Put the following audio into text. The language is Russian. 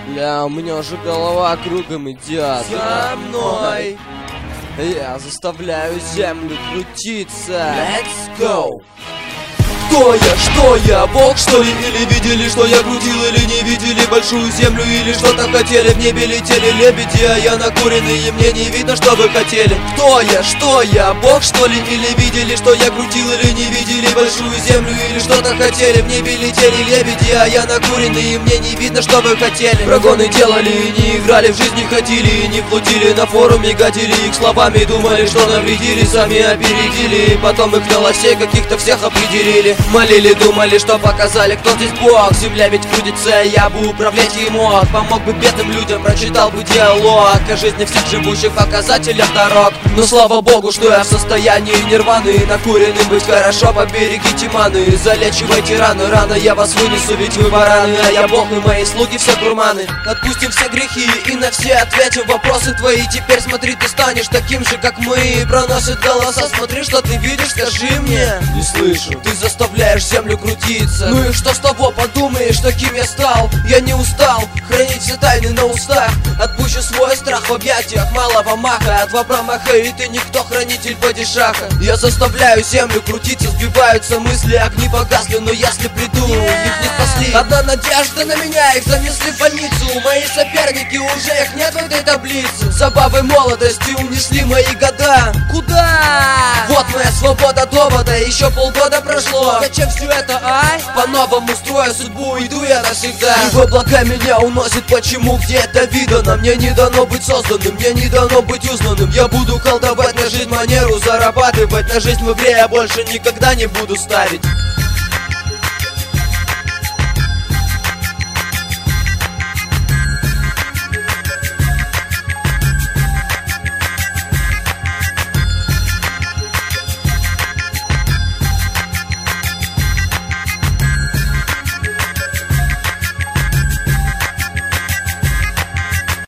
Бля, у меня уже голова кругом идет. За мной. Я заставляю землю крутиться. Let's go. Кто я? Что я? Бог, что ли? Или видели, что я крутил? Или не видели большую землю? Или что-то хотели? В небе летели лебеди, а я накуренный, и мне не видно, что вы хотели. Кто я? Что я? Бог, что ли? Или видели, что я крутил? Или не видели большую землю? Или что-то хотели? В небе летели лебеди, а я накуренный, и мне не видно, что вы хотели. Прогоны делали и не играли, в жизни ходили и не плутили, на форуме гадили их словами, думали, что навредили, сами опередили, и потом их на лосей каких-то всех определили. Молили, думали, что показали, кто здесь Бог. Земля ведь крутится, я бы управлять ей мог. Помог бы бедным людям, прочитал бы диалог о жизни всех живущих, показателях дорог. Но слава Богу, что я в состоянии нирваны, накуренным быть хорошо, поберегите маны. Залечивайте раны, рано я вас вынесу, ведь вы бараны, а я Бог, и мои слуги все гурманы. Отпустим все грехи и на все ответим вопросы твои. Теперь смотри, ты станешь таким же, как мы. Проносят голоса, смотри, что ты видишь, скажи мне. Не слышу. Ты заставляешь землю крутиться. Ну и что с того, подумаешь, таким я стал. Я не устал хранить все тайны на устах. Отпущу свой страх в объятиях малого маха. А два промаха, и ты никто, хранитель падишаха. Я заставляю землю крутиться, сбиваются мысли, огни погасли, но если приду, их не спасли. Одна надежда на меня, их занесли в больницу. Мои соперники, уже их нет в этой таблице. Забавы молодости унесли мои года. Куда? Вот моя свобода довода, еще полгода прошло. Зачем все это, ай? По-новому строя судьбу, иду я навсегда. И в облака меня уносит, почему, где это видано? Мне не дано быть созданным, мне не дано быть узнанным. Я буду колдовать на жизнь манеру, зарабатывать на жизнь в игре я больше никогда не буду ставить.